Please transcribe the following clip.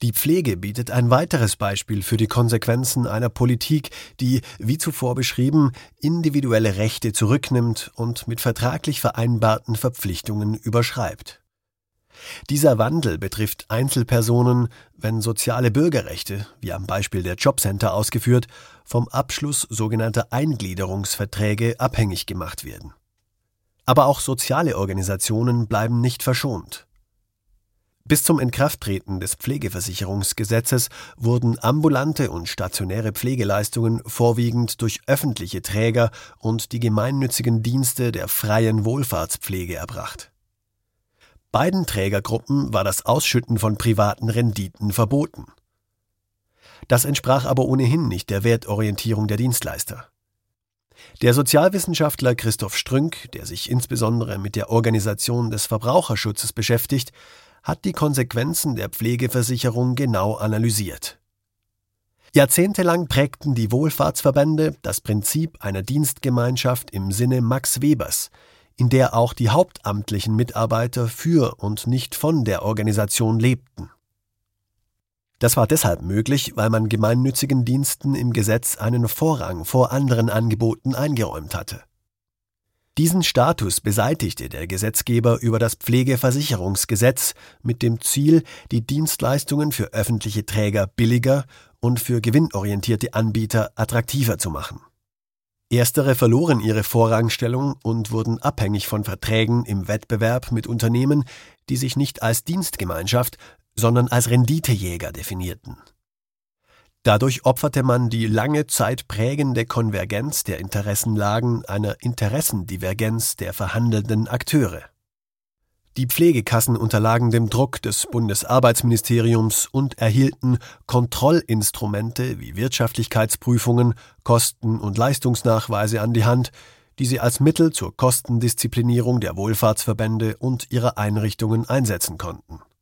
Die Pflege bietet ein weiteres Beispiel für die Konsequenzen einer Politik, die, wie zuvor beschrieben, individuelle Rechte zurücknimmt und mit vertraglich vereinbarten Verpflichtungen überschreibt. Dieser Wandel betrifft Einzelpersonen, wenn soziale Bürgerrechte, wie am Beispiel der Jobcenter ausgeführt, vom Abschluss sogenannter Eingliederungsverträge abhängig gemacht werden. Aber auch soziale Organisationen bleiben nicht verschont. Bis zum Inkrafttreten des Pflegeversicherungsgesetzes wurden ambulante und stationäre Pflegeleistungen vorwiegend durch öffentliche Träger und die gemeinnützigen Dienste der freien Wohlfahrtspflege erbracht. Beiden Trägergruppen war das Ausschütten von privaten Renditen verboten. Das entsprach aber ohnehin nicht der Wertorientierung der Dienstleister. Der Sozialwissenschaftler Christoph Strünck, der sich insbesondere mit der Organisation des Verbraucherschutzes beschäftigt, hat die Konsequenzen der Pflegeversicherung genau analysiert. Jahrzehntelang prägten die Wohlfahrtsverbände das Prinzip einer Dienstgemeinschaft im Sinne Max Webers, in der auch die hauptamtlichen Mitarbeiter für und nicht von der Organisation lebten. Das war deshalb möglich, weil man gemeinnützigen Diensten im Gesetz einen Vorrang vor anderen Angeboten eingeräumt hatte. Diesen Status beseitigte der Gesetzgeber über das Pflegeversicherungsgesetz mit dem Ziel, die Dienstleistungen für öffentliche Träger billiger und für gewinnorientierte Anbieter attraktiver zu machen. Erstere verloren ihre Vorrangstellung und wurden abhängig von Verträgen im Wettbewerb mit Unternehmen, die sich nicht als Dienstgemeinschaft, sondern als Renditejäger definierten. Dadurch opferte man die lange Zeit prägende Konvergenz der Interessenlagen einer Interessendivergenz der verhandelnden Akteure. Die Pflegekassen unterlagen dem Druck des Bundesarbeitsministeriums und erhielten Kontrollinstrumente wie Wirtschaftlichkeitsprüfungen, Kosten- und Leistungsnachweise an die Hand, die sie als Mittel zur Kostendisziplinierung der Wohlfahrtsverbände und ihrer Einrichtungen einsetzen konnten.